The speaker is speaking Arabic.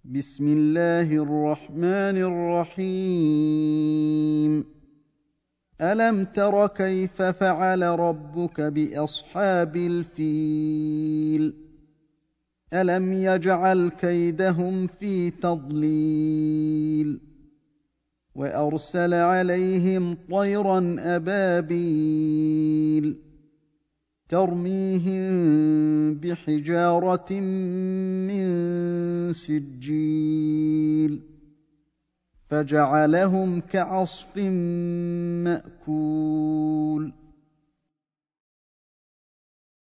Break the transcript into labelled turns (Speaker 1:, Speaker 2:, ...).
Speaker 1: بسم الله الرحمن الرحيم ألم تر كيف فعل ربك بأصحاب الفيل ألم يجعل كيدهم في تضليل وأرسل عليهم طيرا أبابيل ترميهم بحجارة من سجيل فجعلهم كعصف مأكول